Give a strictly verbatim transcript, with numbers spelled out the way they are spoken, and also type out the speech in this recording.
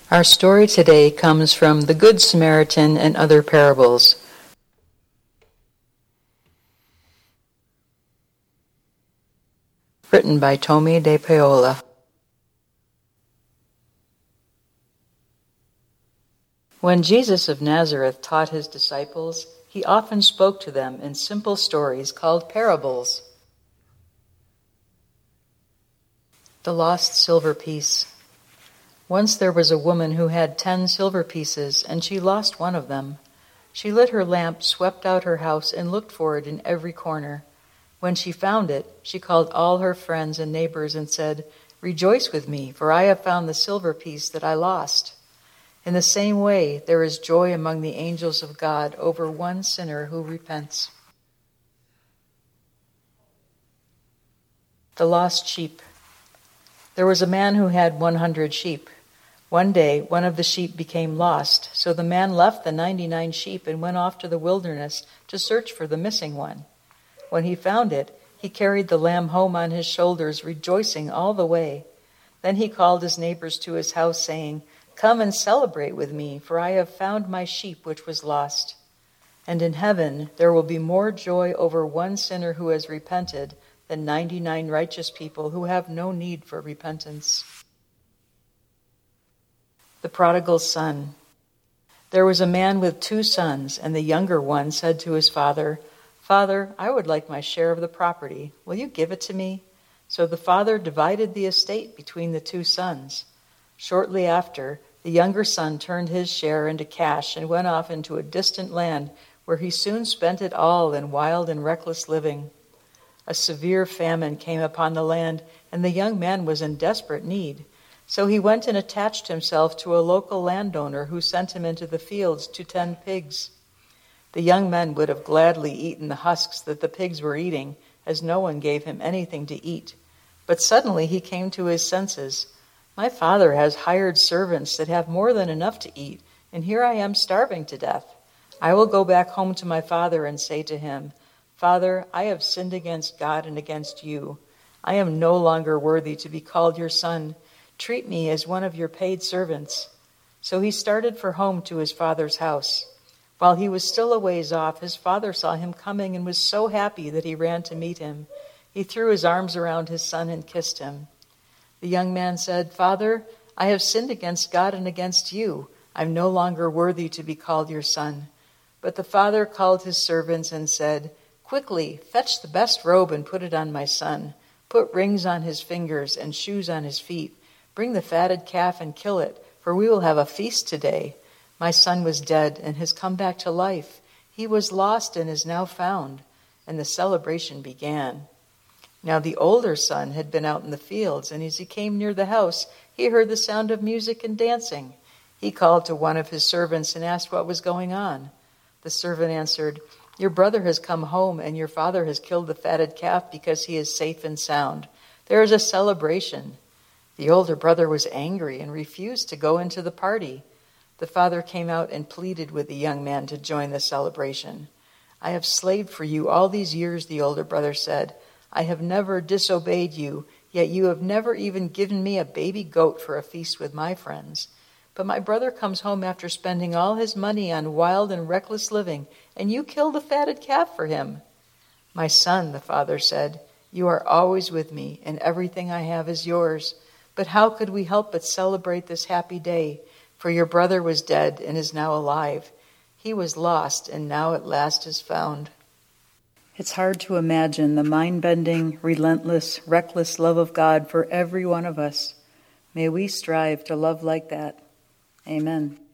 Our story today comes from The Good Samaritan and Other Parables. Written by Tommy de Paola. When Jesus of Nazareth taught his disciples, he often spoke to them in simple stories called parables. The Lost Silver Piece. Once there was a woman who had ten silver pieces, and she lost one of them. She lit her lamp, swept out her house, and looked for it in every corner. When she found it, she called all her friends and neighbors and said, "Rejoice with me, for I have found the silver piece that I lost." In the same way, there is joy among the angels of God over one sinner who repents. The Lost Sheep. There was a man who had one hundred sheep. One day, one of the sheep became lost, so the man left the ninety-nine sheep and went off to the wilderness to search for the missing one. When he found it, he carried the lamb home on his shoulders, rejoicing all the way. Then he called his neighbors to his house, saying, "Come and celebrate with me, for I have found my sheep which was lost." And in heaven there will be more joy over one sinner who has repented than ninety-nine righteous people who have no need for repentance. The Prodigal Son. There was a man with two sons, and the younger one said to his father, "Father, I would like my share of the property. Will you give it to me?" So the father divided the estate between the two sons. Shortly after, the younger son turned his share into cash and went off into a distant land where he soon spent it all in wild and reckless living. A severe famine came upon the land, and the young man was in desperate need. So he went and attached himself to a local landowner who sent him into the fields to tend pigs. The young man would have gladly eaten the husks that the pigs were eating, as no one gave him anything to eat. But suddenly he came to his senses. "My father has hired servants that have more than enough to eat, and here I am starving to death. I will go back home to my father and say to him, 'Father, I have sinned against God and against you. I am no longer worthy to be called your son. Treat me as one of your paid servants.' So he started for home to his father's house. While he was still a ways off, his father saw him coming and was so happy that he ran to meet him. He threw his arms around his son and kissed him. The young man said, 'Father, I have sinned against God and against you. I'm no longer worthy to be called your son.' But the father called his servants and said, 'Quickly, fetch the best robe and put it on my son. Put rings on his fingers and shoes on his feet. Bring the fatted calf and kill it, for we will have a feast today. My son was dead and has come back to life. He was lost and is now found.' And the celebration began. Now the older son had been out in the fields, and as he came near the house, he heard the sound of music and dancing. He called to one of his servants and asked what was going on. The servant answered, 'Your brother has come home, and your father has killed the fatted calf because he is safe and sound. There is a celebration.' The older brother was angry and refused to go into the party. The father came out and pleaded with the young man to join the celebration. 'I have slaved for you all these years,' the older brother said. 'I have never disobeyed you, yet you have never even given me a baby goat for a feast with my friends. But my brother comes home after spending all his money on wild and reckless living, and you kill the fatted calf for him.' 'My son,' the father said, 'you are always with me, and everything I have is yours. But how could we help but celebrate this happy day? For your brother was dead and is now alive. He was lost and now at last is found.'" It's hard to imagine the mind-bending, relentless, reckless love of God for every one of us. May we strive to love like that. Amen.